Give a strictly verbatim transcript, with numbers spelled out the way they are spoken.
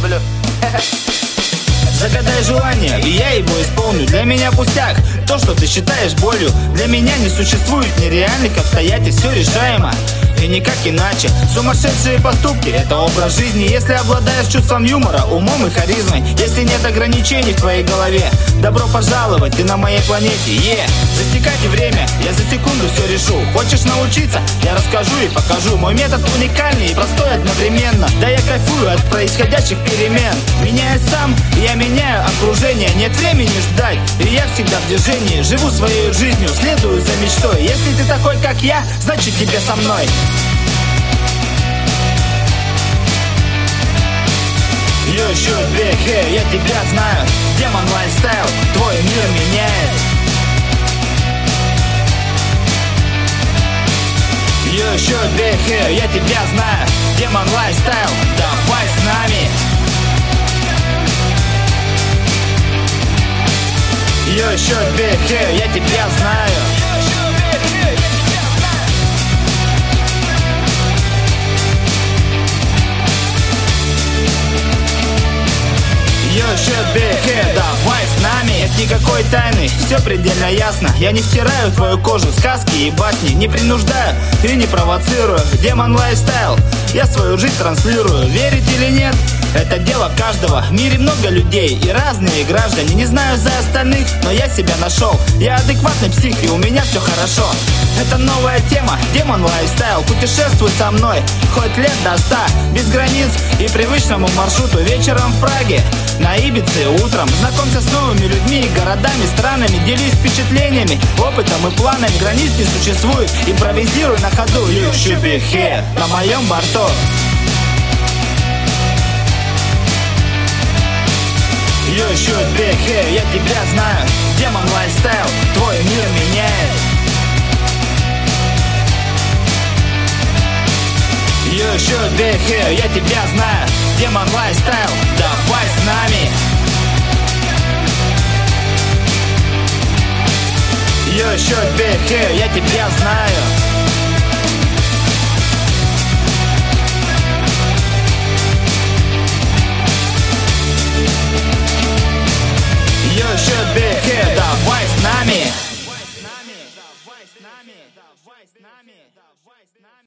люблю. Загадай желание, и я его исполню. Для меня пустяк, то, что ты считаешь болью. Для меня не существует нереальных обстоятельств, все решаемо и никак иначе. Сумасшедшие поступки — это образ жизни. Если обладаешь чувством юмора, умом и харизмой, если нет ограничений в твоей голове, добро пожаловать, ты на моей планете. Е, засекайте время, я за секунду все решу. Хочешь научиться? Я расскажу и покажу. Мой метод уникальный и простой одновременно. Да я кайфую от происходящих перемен. Меняюсь сам, я меняю окружение. Нет времени ждать, и я всегда в движении. Живу своей жизнью, следую за мечтой. Если ты такой, как я, значит тебе со мной. You should be here, я тебя знаю. Демон лайфстайл, твой мир меняет. You should be here, я тебя знаю. Демон лайфстайл, давай с нами. You should be here, я тебя знаю. You should be here, давай с нами. Нет никакой тайны, все предельно ясно. Я не втираю в твою кожу сказки и басни, не принуждаю и не провоцирую. Демон лайфстайл, я свою жизнь транслирую. Верить или нет, это дело каждого. В мире много людей и разные граждане. Не знаю за остальных, но я себя нашел. Я адекватный псих, и у меня все хорошо. Это новая тема, демон лайфстайл. Путешествуй со мной, хоть лет до ста, без границ и привычному маршруту. Вечером в Праге, на Ибице утром. Знакомься с новыми людьми, городами, странами. Делись впечатлениями, опытом и планами. Границ не существует, импровизируй на ходу. You should be here, на моем борту. You should be here, я тебя знаю. Демон лайфстайл, твой мир меняет. You should be here, я тебя знаю. Демон лайфстайл, давай с нами. You should be here, я тебя знаю.